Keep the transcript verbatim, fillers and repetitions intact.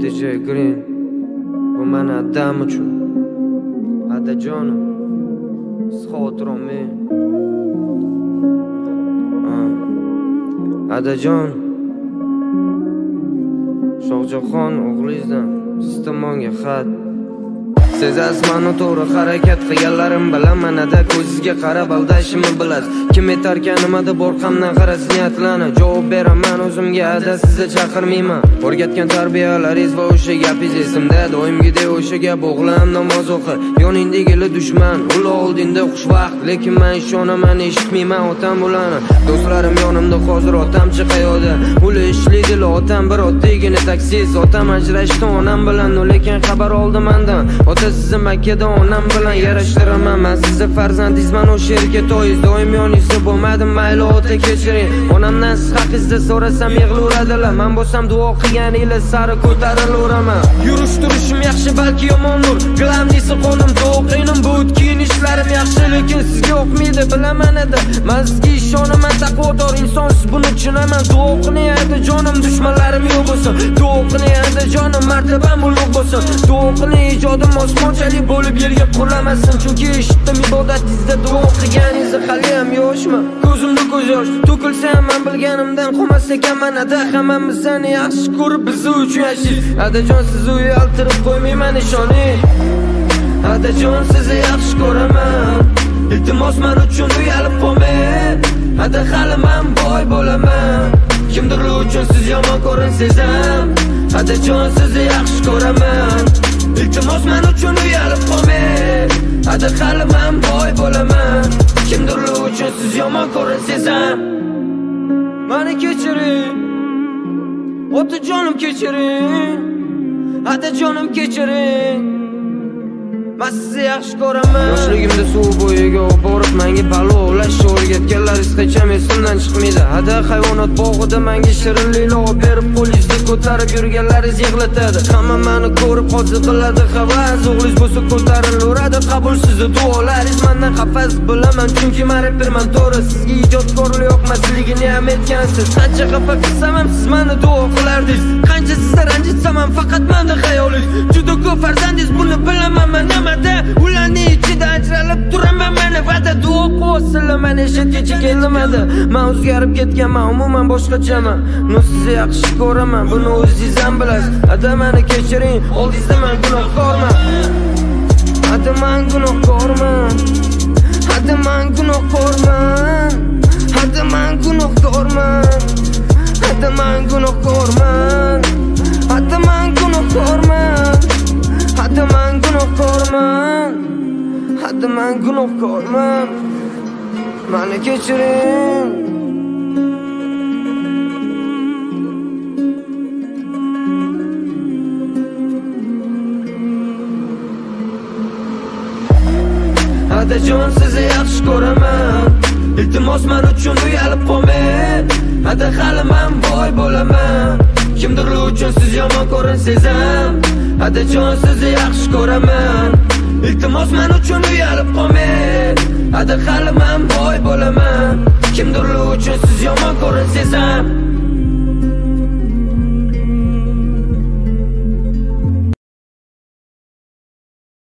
D J Green bu meni adam uchun adajonim xotiram men adajon Shohjahon o'g'lingizdan siz tomonga xat Sezasiz meni to'g'ri harakat qilganlarim bilan manada ko'zingizga qarab aldashimni bilasiz. Kim etarkan nimada bor hamdan qarasiz niyatlani javob beraman o'zimga ada sizni chaqirmayman. O'rgatgan tarbiyalaringiz va o'sha gapingiz esimda doimgidek o'sha gap o'g'lim namoz o'qi. Yoningdagi dushman ul oldinda xushvaqt lekin men ishonaman eshitmayman otam bularni. Do'stlarim yonimda hozir otamchi qayoqda? Ul ishlaydi otam bir oddiygina taksist. Otam ajrashdi onam bilan lekin xabar oldi mendan. Sizni Makkada onam bilan yarashtiraman. Men sizni farzandingizman, o'sha yerga to'yiz. Doim yoningizda bo'lmadim, mayli ota kechiring. Onamdan siz haqingizda so'rasam yig'laveradilar. Men bo'lsam duo qilganingiz sari ko'tarilaveraman. Yurish turishim yaxshi, balki yomondir. Gilamlisi qo'nim, to'qinim, bu o'tkin ishlarim yaxshi, lekin sizga yoqmaydi, bilaman edi. Men sizga ishonaman, taqvodor insonsiz, buni tushunaman. Duo qiling edi jonim, dushmanlarim yo'q bo'lsin. Duo qiling edi jonim, martabam ulug' bo'lsin. Duo qiling ijodim osmonchalik bo'lib yerga qulamasin, chunki eshitdim ibodatingizda duo qilganingizni. Hali ham yoshman, ko'zimda ko'z yosh to'kilsa ham men bilganimdan qolmas ekan. Manada hammamiz seni yaxshi ko'rib bizni uchun yashaysiz. Adajon sizni uyaltirib qo'ymayman, ishoning. Adajon sizni yaxshi ko'raman, iltimos men uchun uyalib qolmang. Ada hali men boy bo'laman, kimdir uchun siz yomon ko'rinsiz ham. Adajon sizni yaxshi ko'raman, iltimos men uchun uyalib qolmang. Ada hali men boy bo'laman, kimdir uchun siz yomon ko'rinsiz ham. Meni kechiring, otajonim kechiring, adajonim kechiring. Men sizni yaxshi ko'raman. Yoshligimda suv bo'yiga borib menga palovlash o'rgatganlar hech qachon esimdan chiqmaydi. Ada hayvonot bog'ida menga shirinliklar olib berib qo'lingizda ko'tarib yurganlaringiz yig'latadi. Hamma meni ko'rib hozir qiladi havas. O'g'lingiz bo'lsa ko'tarilaveradi qabul sizni duolaringiz. Mendan xafas bilaman, chunki men rapperman, to'g'ri. Sizga ijodkorlik yoqmasligini ham aytgansiz. Qancha xafa qilsam ham siz meni duo qilardingiz. Qancha sizga ranjitsam ham faqat menda xayolingiz. Juda ko'p farzandingiz, buni bilaman men. Ularning ichida ajralib turaman, meni va'da duo qilsizlar, men eshitgacha kelmadi. Men o'zgarib ketganman, umuman boshqachaman. Men sizni yaxshi ko'raman, buni o'zingiz ham bilasiz. Ada meni kechiring, oldingizda men gunohkorman. Ada men gunohkorman, ada men gunohkorman, ada men gunohkorman, ada men gunohkorman, ada men gunohkorman, ada men gunohkorman, ada men gunohkorman. Meni kechiring. Adajon sizni yaxshi ko'raman, iltimos men uchun uyalib qolmang. Ada hali men boy bo'laman, kimdir uchun siz yomon ko'rinsiz ham. Adajon sizni yaxshi ko'raman, iltimos men uchun uyalib qolmang. Ada hali men boy bo'laman, kimdir uchun siz yomon ko'rinsiz ham.